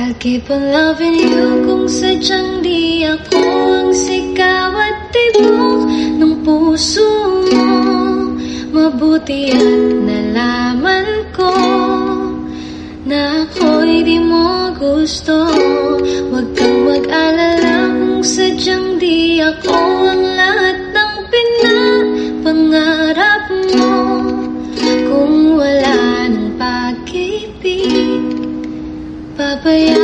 I'll keep on loving you kung sadyang di ako ang sigaw at tibok ng puso mo. Mabuti at nalaman ko na ako'y di mo gusto. Huwag kang mag-alala kung sadyang di ako ang lahat ng pinapangarap mo. Kung wala ng pag-ibig, pabayaan